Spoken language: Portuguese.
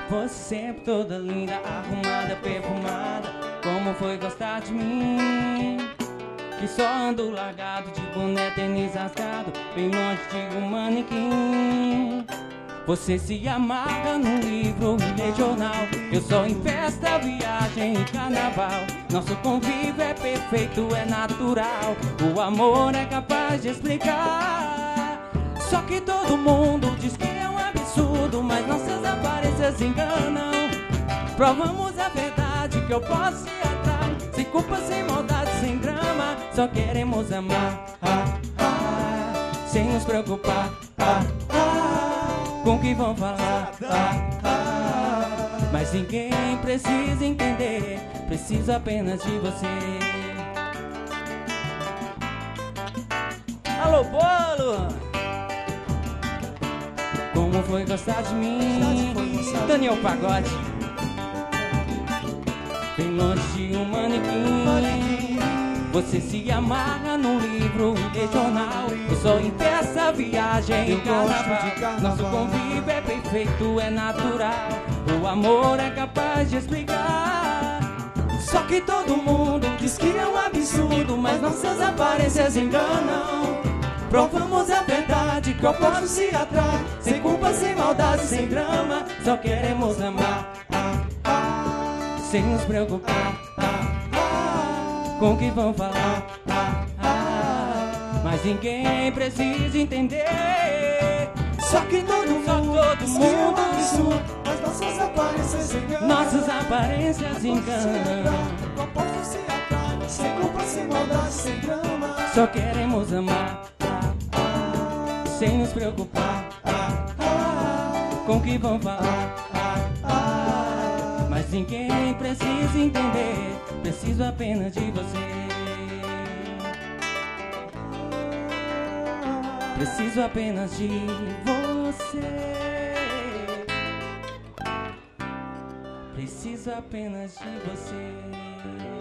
Você sempre toda linda, arrumada, perfumada. Como foi gostar de mim? Que só ando largado, de boné, tênis rasgado, bem longe de um manequim. Você se amarga num livro e lê jornal. Eu só em festa, viagem e carnaval. Nosso convívio é perfeito, é natural. O amor é capaz de explicar. Só que todo mundo diz que é um absurdo, mas nossas aparências enganam. Provamos a verdade que eu posso ir atrás, sem culpa, sem maldade, sem drama. Só queremos amar, sem nos preocupar com o que vão falar. Mas ninguém precisa entender, preciso apenas de você. Alô, Bolo! Como foi gostar de mim? Daniel Pagode. Bem longe de um manequim. Você se amarra num livro e lê jornal. Eu só em festa, viagem e carnaval. Nosso convívio é perfeito, é natural. O amor é capaz de explicar. Só que todo mundo diz que é um absurdo, mas nossas aparências enganam. Provamos a verdade que eu posso se atrai, sem culpa, sem maldade, sem drama. Só queremos amar, sem nos preocupar com o que vão falar. Mas ninguém precisa entender. Só que todo mundo absurdo, mas nossas aparências enganam. Nossas aparências enganam. Eu posso se atrai, sem culpa, sem maldade, sem drama. Só queremos amar, sem nos preocupar com o que vão falar. Mas ninguém precisa entender, preciso apenas de você. Preciso apenas de você. Preciso apenas de você.